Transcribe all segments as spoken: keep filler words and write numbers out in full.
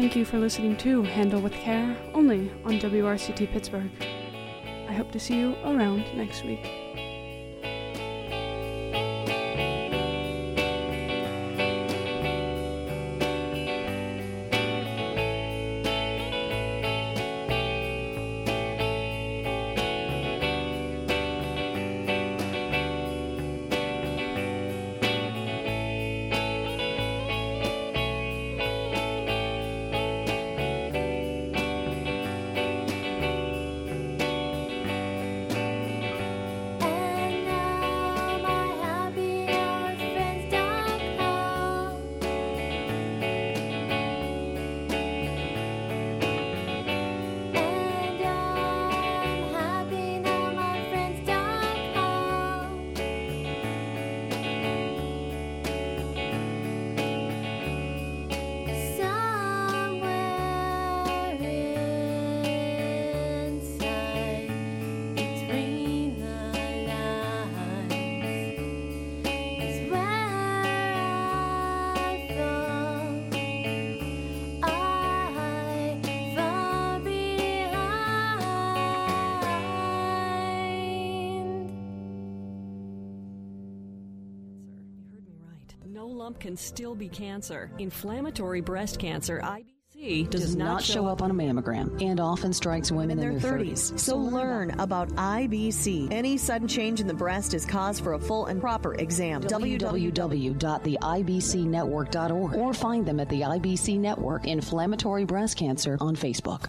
thank you for listening to Handle with Care, only on W R C T Pittsburgh. I hope to see you around next week. Can still be cancer. Inflammatory breast cancer, I B C, does, does not, not show up on a mammogram and often strikes women in, in their thirties. So learn about I B C. Any sudden change in the breast is cause for a full and proper exam. w w w dot the i b c network dot org or find them at the I B C Network Inflammatory Breast Cancer on Facebook.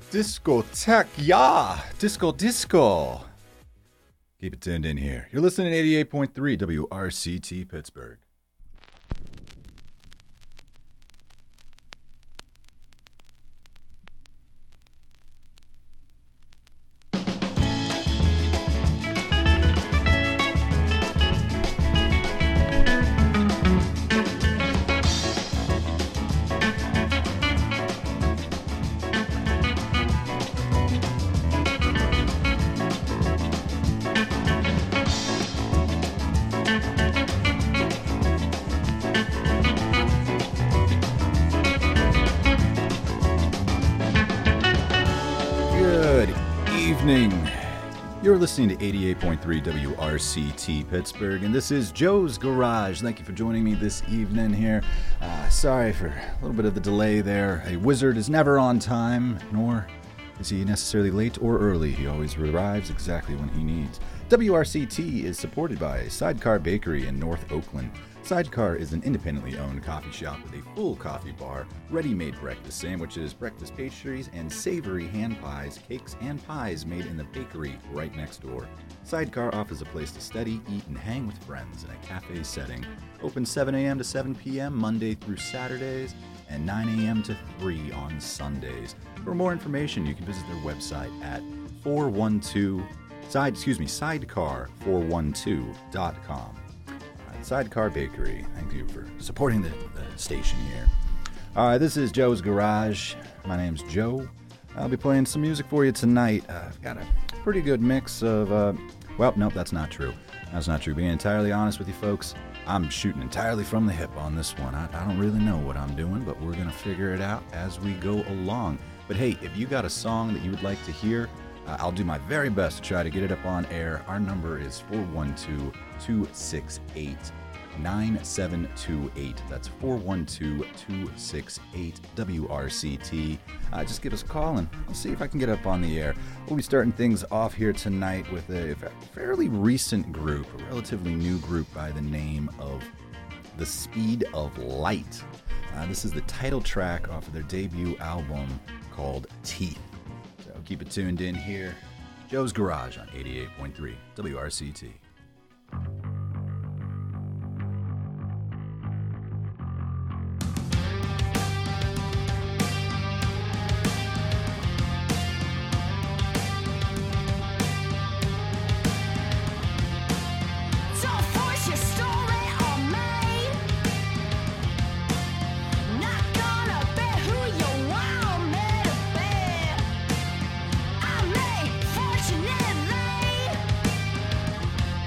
Discotheque, yeah. Disco, disco. Keep it tuned in here. You're listening to eighty-eight point three W R C T Pittsburgh. You're listening to eighty-eight point three W R C T Pittsburgh, and this is Joe's Garage. Thank you for joining me this evening here. Uh, sorry for a little bit of the delay there. A wizard is never on time, nor is he necessarily late or early. He always arrives exactly when he needs. W R C T is supported by Sidecar Bakery in North Oakland. Sidecar is an independently owned coffee shop with a full coffee bar, ready-made breakfast sandwiches, breakfast pastries, and savory hand pies, cakes, and pies made in the bakery right next door. Sidecar offers a place to study, eat, and hang with friends in a cafe setting. Open seven a.m. to seven p.m. Monday through Saturdays, and nine a.m. to three on Sundays. For more information, you can visit their website at four one two side excuse me sidecar four one two dot com. Sidecar Bakery, thank you for supporting the, the station here. All right, this is Joe's Garage. My name's Joe. I'll be playing some music for you tonight. Uh, I've got a pretty good mix of, uh, well, nope, that's not true. That's not true. Being entirely honest with you folks, I'm shooting entirely from the hip on this one. I, I don't really know what I'm doing, but we're going to figure it out as we go along. But hey, if you got a song that you would like to hear, uh, I'll do my very best to try to get it up on air. Our number is four one two, two six eight, nine seven two eight. That's four one two, two six eight, W R C T. Uh, just give us a call and I'll see if I can get up on the air. We'll be starting things off here tonight with a fairly recent group, a relatively new group by the name of The Speed of Light. Uh, this is the title track off of their debut album called Teeth. So keep it tuned in here. Joe's Garage on eighty-eight point three W R C T. Fortunately,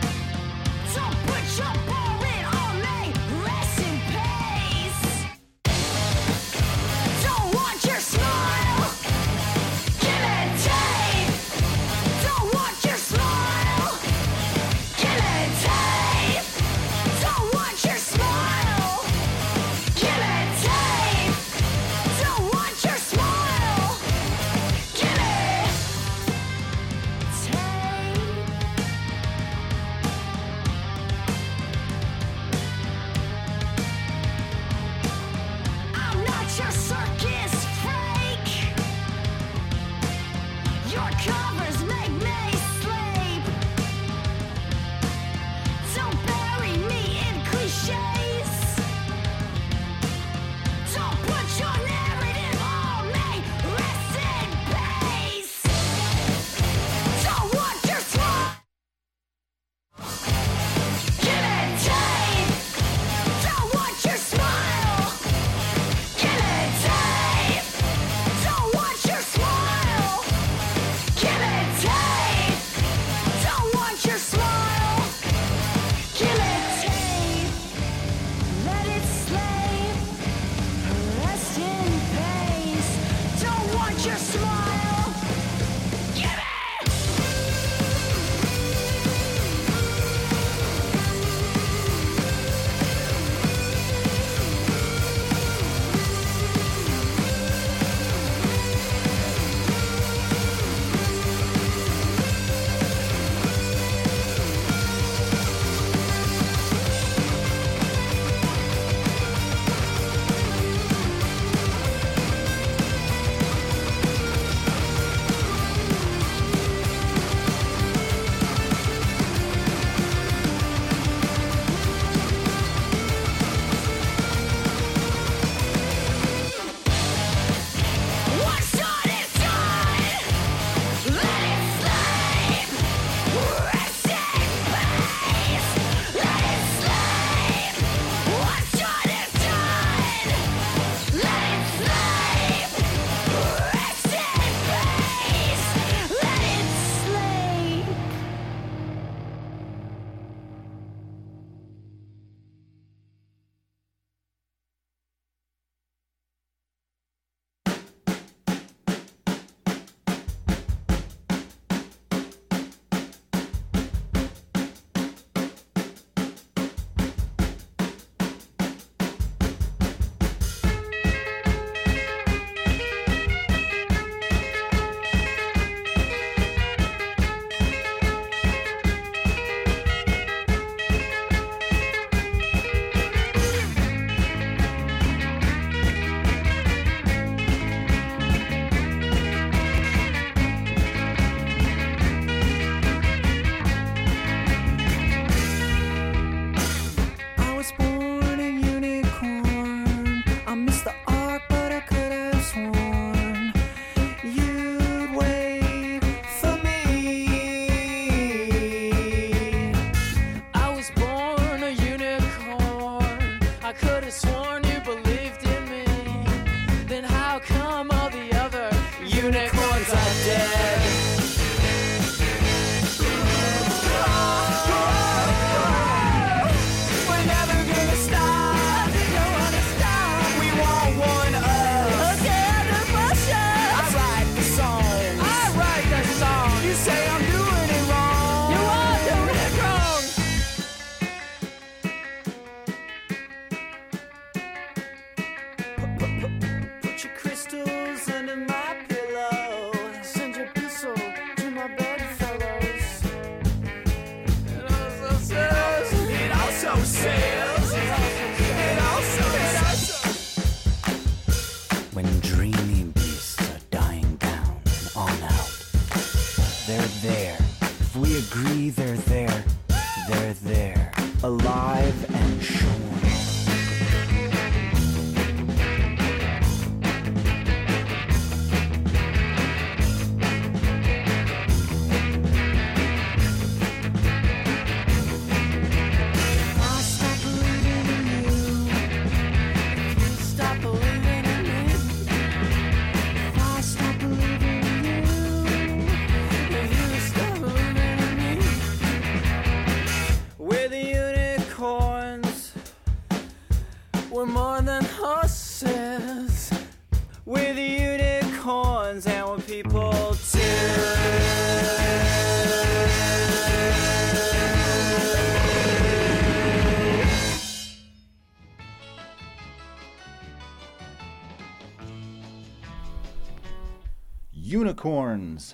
I could have sworn you believed in me. Then how come all the other unicorns are dead? We're never gonna stop. Don't wanna stop. We want one us. Again, emotions. I write the song. I write the song. You say I'm doing it wrong. You are doing it wrong. Put your crystals under my pillow. Send your pistol to my bedfellows. It also says. It also says. It also says. When dreamy beasts are dying down and on out, they're there. If we agree they're there, they're there, alive and shorn. I stop believing in you. Stop believing in me. If I stop believing in you, if you stop believing in me. We're the unicorns. We're more than horses. We're the unicorns, and we're people too. Unicorns.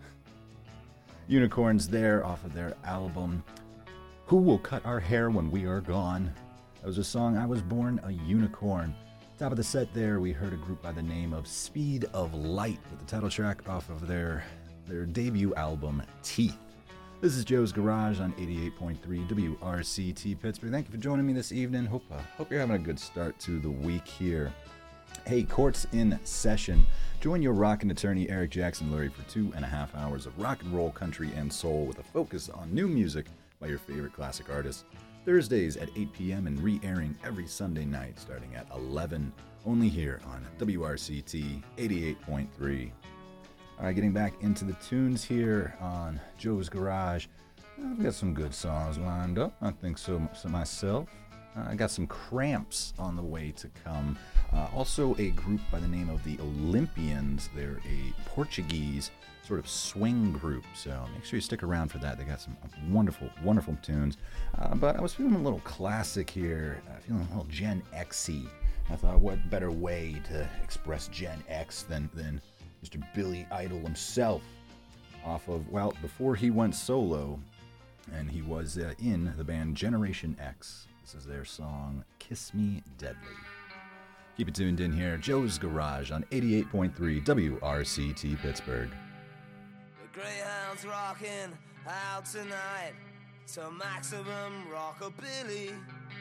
Unicorns there off of their album Who Will Cut Our Hair When We Are Gone. That was a song, I Was Born a Unicorn. Top of the set there, we heard a group by the name of Speed of Light with the title track off of their, their debut album, Teeth. This is Joe's Garage on eighty-eight point three W R C T Pittsburgh. Thank you for joining me this evening. Hope, uh, hope you're having a good start to the week here. Hey, court's in session. Join your rockin' attorney Eric Jackson Lurie for two and a half hours of rock and roll, country, and soul with a focus on new music by your favorite classic artists. Thursdays at eight p.m. and re-airing every Sunday night starting at eleven, only here on W R C T eighty-eight point three. All right, getting back into the tunes here on Joe's Garage. I've got some good songs lined up. I think so, so myself. Uh, I got some Cramps on the way to come. Uh, also a group by the name of the Olympians. They're a Portuguese sort of swing group, so make sure you stick around for that. They got some wonderful, wonderful tunes. Uh, but I was feeling a little classic here, uh, feeling a little Gen X-y. I thought, what better way to express Gen X than, than Mister Billy Idol himself off of, well, before he went solo, and he was uh, in the band Generation X. This is their song, Kiss Me Deadly. Keep it tuned in here. Joe's Garage on eighty-eight point three W R C T Pittsburgh. The Greyhound's rocking out tonight to maximum rockabilly.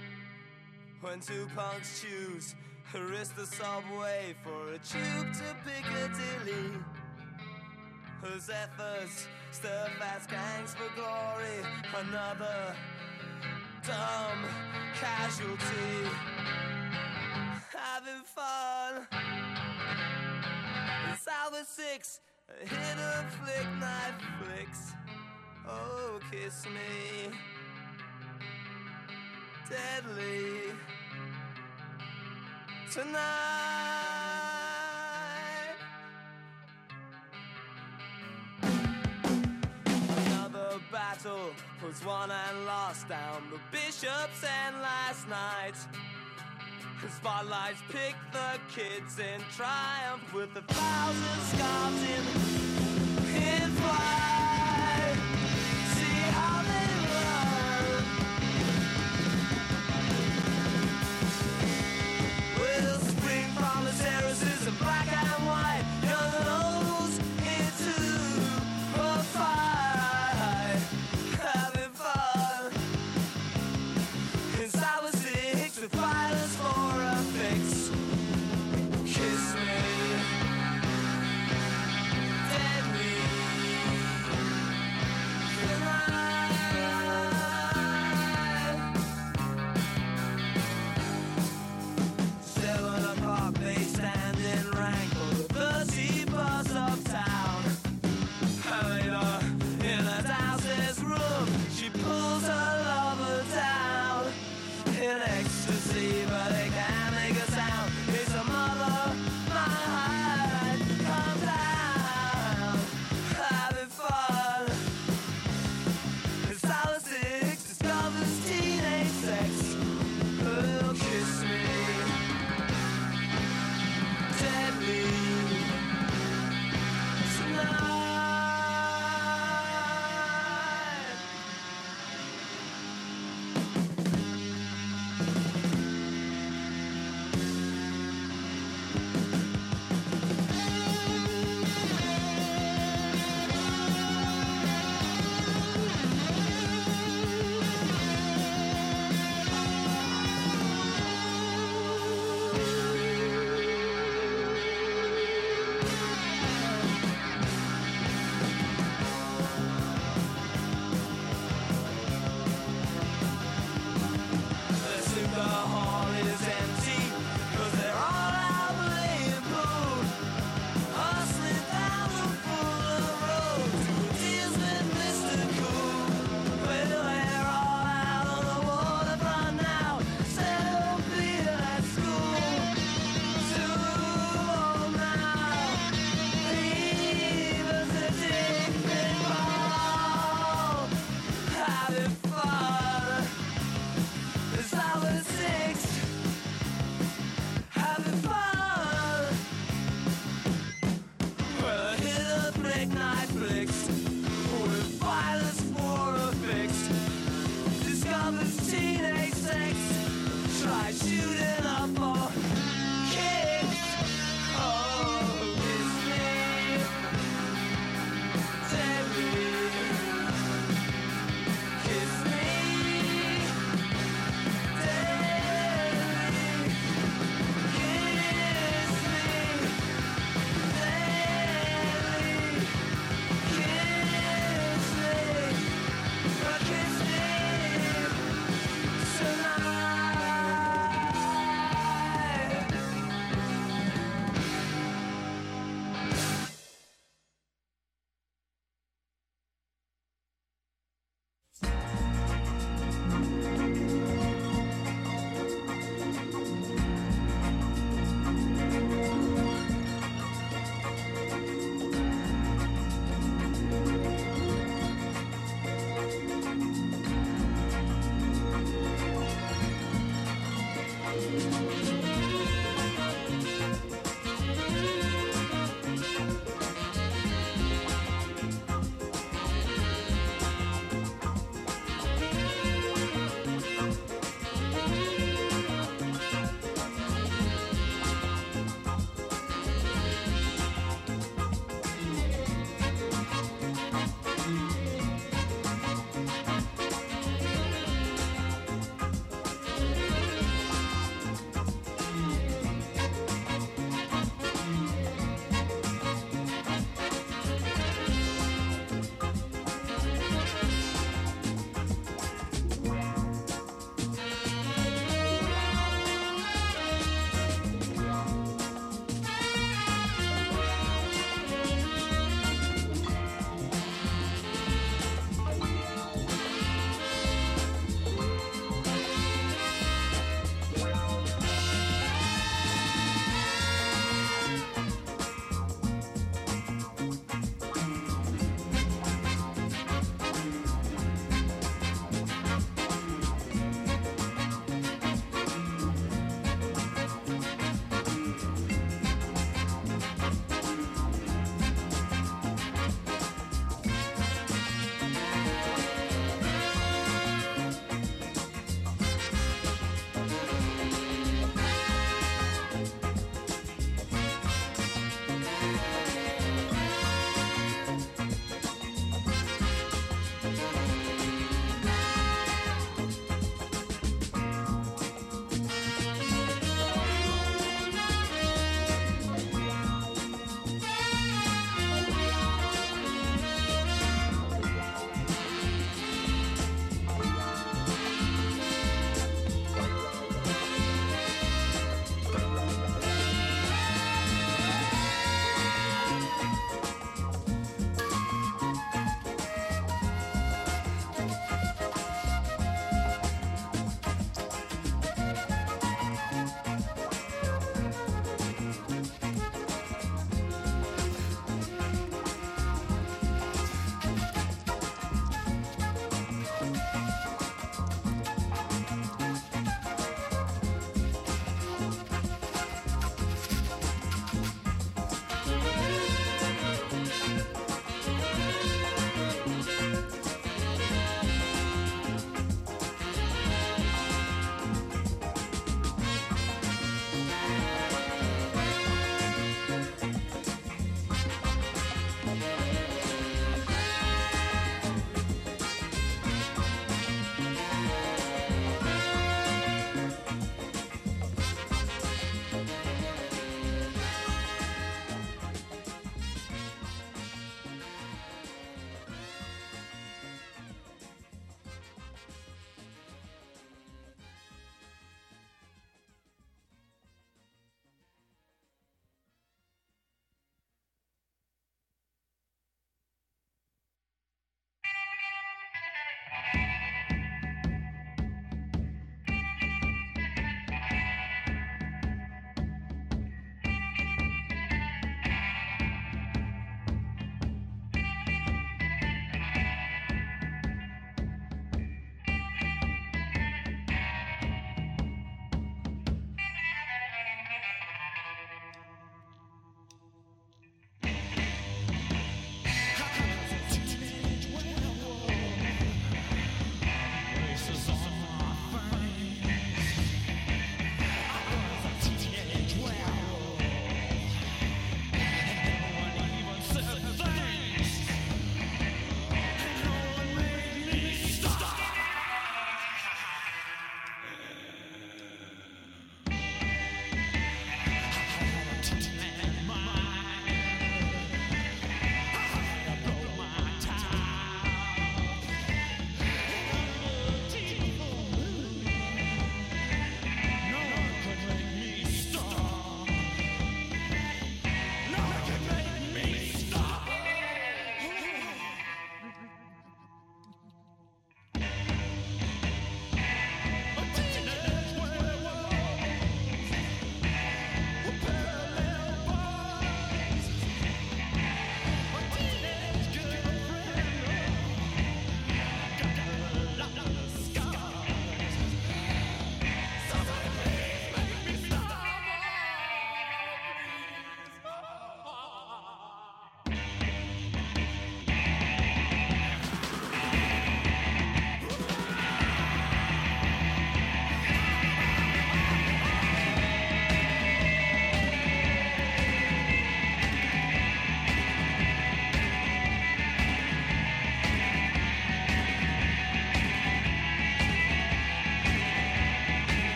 When two punks choose to risk the subway for a tube to Piccadilly. Whose efforts stir fast gangs for glory. Another dumb casualty. Having fun. It's Salva six, a hit of flick knife flicks. Oh, kiss me deadly tonight. Another battle was won and lost down the Bishop's End last night. Spotlights pick the kids in triumph with a thousand scarves in, in flight. See how they run. We'll spring from the terraces in black and white. Young and old's into a fight. Having fun. Inside was six with violence for a fix. Kiss me deadly for kiss. Oh, kiss me, take me, kiss me, take me, kiss me, take me, kiss me, but kiss me tonight.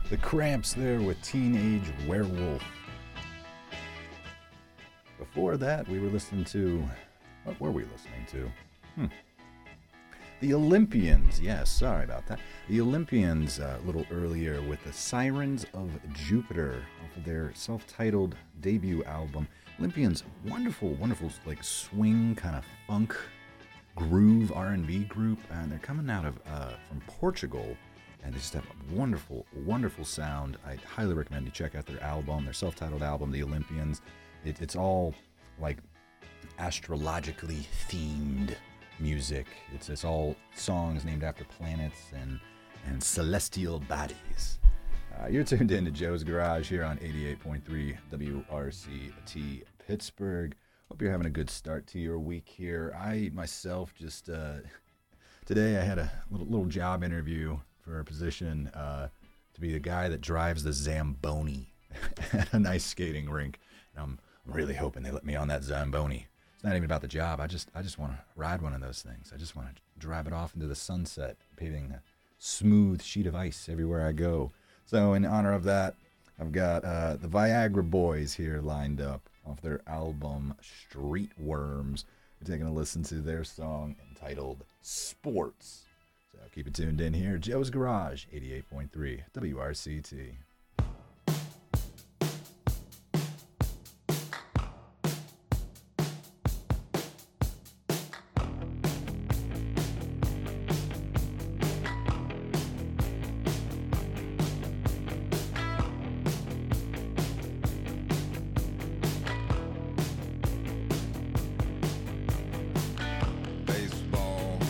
The Cramps there with Teenage Werewolf. Before that, we were listening to... What were we listening to? Hmm. The Olympians. Yes, sorry about that. The Olympians uh, a little earlier with the Sirens of Jupiter off of their self-titled debut album. Olympians, wonderful, wonderful, like swing kind of funk groove R and B group, and they're coming out of uh, from Portugal, and they just have a wonderful, wonderful sound. I highly recommend you check out their album, their self-titled album, The Olympians. It, it's all like astrologically themed music. It's it's all songs named after planets and and celestial bodies. Uh, you're tuned in to Joe's Garage here on eighty-eight point three W R C T Pittsburgh. Hope you're having a good start to your week here. I myself just uh, today I had a little, little job interview for a position uh, to be the guy that drives the Zamboni at a nice skating rink. And I'm really hoping they let me on that Zamboni. It's not even about the job. I just I just want to ride one of those things. I just want to drive it off into the sunset, paving a smooth sheet of ice everywhere I go. So in honor of that, I've got uh, the Viagra Boys here lined up off their album Street Worms. We're taking a listen to their song entitled Sports. So keep it tuned in here. Joe's Garage, eighty-eight point three W R C T.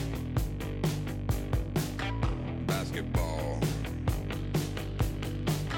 Basketball,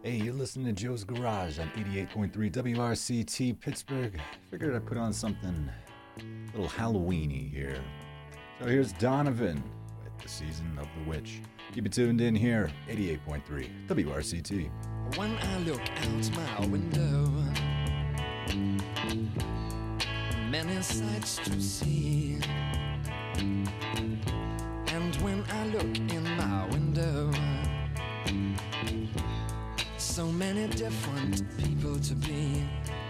Hey, you're listening to Joe's Garage on eighty-eight point three W R C T Pittsburgh. Figured I'd put on something a little Halloweeny here. So here's Donovan with The Season of the Witch. Keep it tuned in here, eighty-eight point three W R C T. When I look out my window, many sights to see. And when I look in my window, so many different people to be,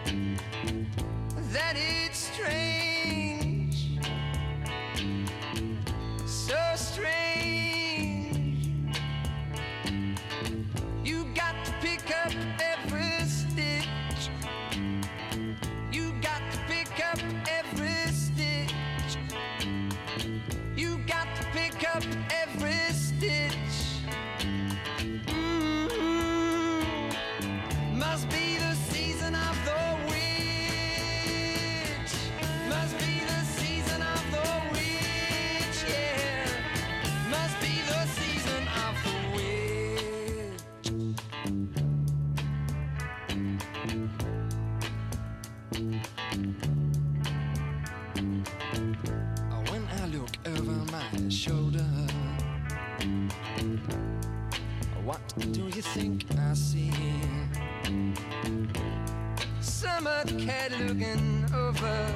that it's strange, so strange. You got to pick up every stitch. You got to pick up every stitch. You got to pick up every stitch. Must be the season of the witch. Must be the season of the witch, yeah. Must be the season of the witch. When I look over my shoulder, what do you think I see? Summer cat looking over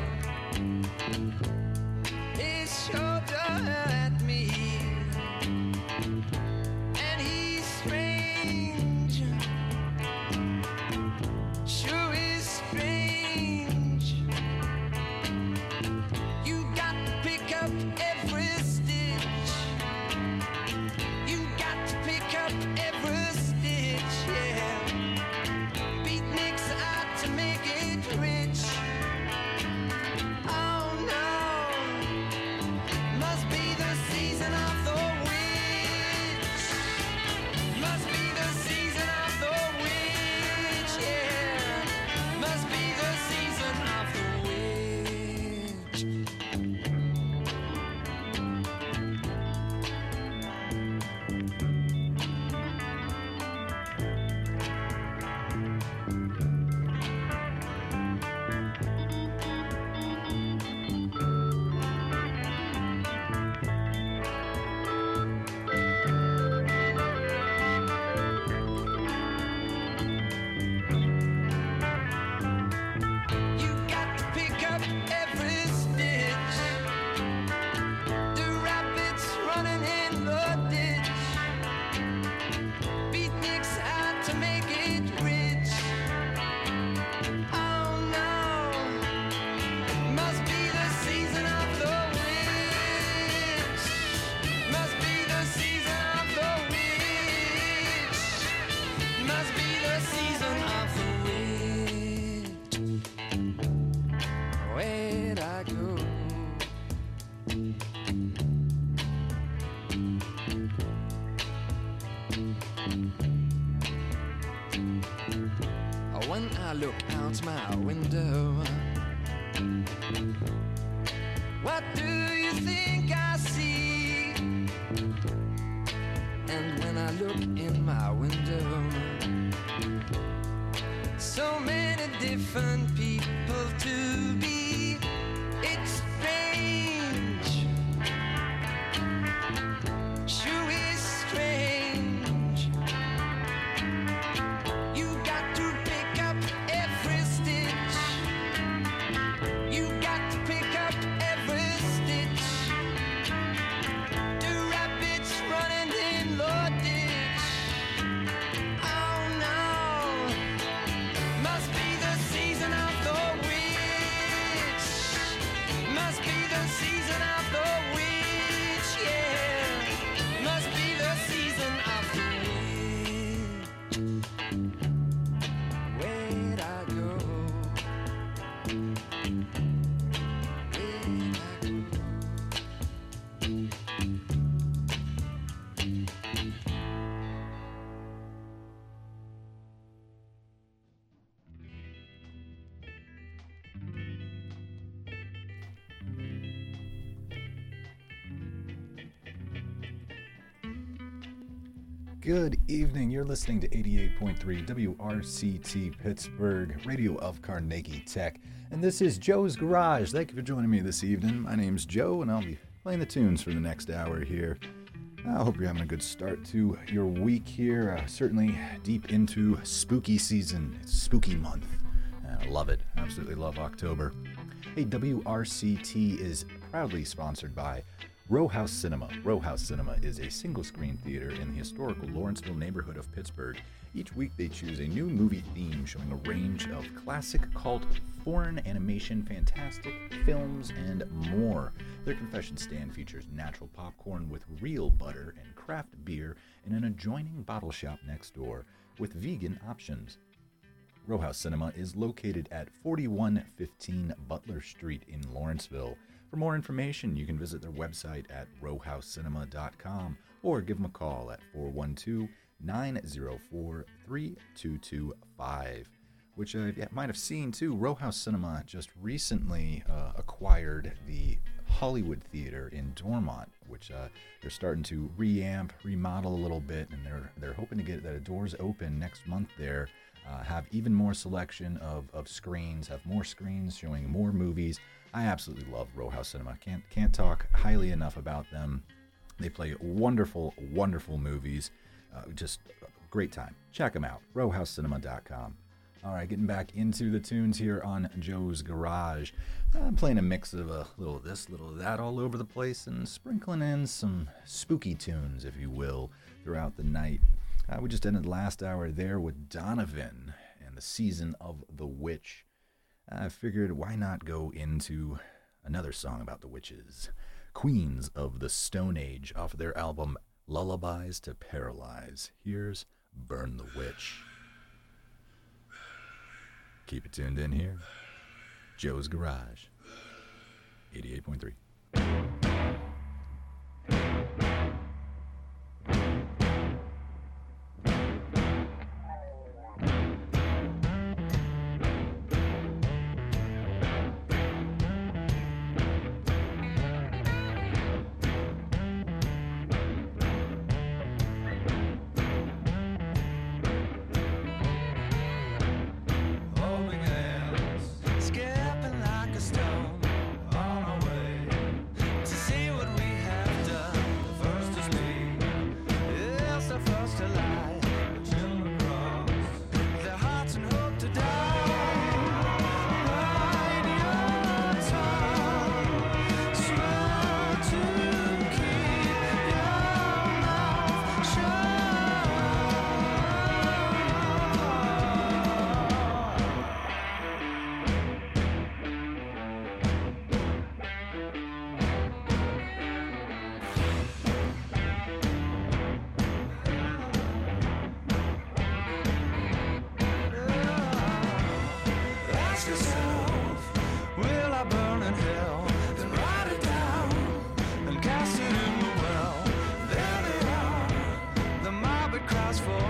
his shoulder at me, and he's strange, sure is strange. You got to pick up every stitch. You got to pick up every stitch, yeah. Beatniks out to make it rich. Oh no, must be the season of the witch. Must be the season of the witch, yeah. Must be the season of the witch. You got to pick up every stitch. The rabbits running in the ditch. Beatniks out to make it rich. Oh no, must be the season of the witch. Must be the season of the witch. Must be the season of the witch. Where'd I go? When I look out my window, what do you think I see? And when I look in my window, so many different people to be. It's strange, sure is strange. You got to pick up every stitch. You got to pick up every stitch. The rabbits running in the ditch. Oh no, must be the season of the witch. Good evening. You're listening to eighty-eight point three W R C T Pittsburgh, radio of Carnegie Tech. And this is Joe's Garage. Thank you for joining me this evening. My name's Joe, and I'll be playing the tunes for the next hour here. I hope you're having a good start to your week here. Uh, certainly deep into spooky season. It's spooky month. Uh, I love it. Absolutely love October. Hey, W R C T is proudly sponsored by Row House Cinema. Row House Cinema is a single-screen theater in the historical Lawrenceville neighborhood of Pittsburgh. Each week they choose a new movie theme showing a range of classic, cult, foreign animation, fantastic films, and more. Their confession stand features natural popcorn with real butter and craft beer in an adjoining bottle shop next door with vegan options. Row House Cinema is located at forty-one fifteen Butler Street in Lawrenceville. For more information, you can visit their website at row house cinema dot com or give them a call at four one two, nine zero four, three two two five, which uh, you might have seen too. Row House Cinema just recently uh, acquired the Hollywood Theater in Dormont, which uh, they're starting to reamp, remodel a little bit, and they're they're hoping to get the doors open next month there. Uh, have even more selection of, of screens, have more screens showing more movies. I absolutely love Row House Cinema. Can't can't talk highly enough about them. They play wonderful, wonderful movies. Uh, just a great time. Check them out. row house cinema dot com. All right, getting back into the tunes here on Joe's Garage. I'm playing a mix of a little of this, little of that all over the place, and sprinkling in some spooky tunes, if you will, throughout the night. Uh, we just ended last hour there with Donovan and the Season of the Witch. I figured why not go into another song about the witches. Queens of the Stone Age off of their album Lullabies to Paralyze. Here's Burn the Witch. Keep it tuned in here. Joe's Garage. eighty-eight point three. Skipping like a stone on our way to see what we have done. The first to speak is the first to lie. The children cross their hearts and hope to die. Bite your tongue, swear to keep your mouth shut. Ask yourself, will I burn in hell? Then write it down and cast it in the well. There they are, the mob it cries for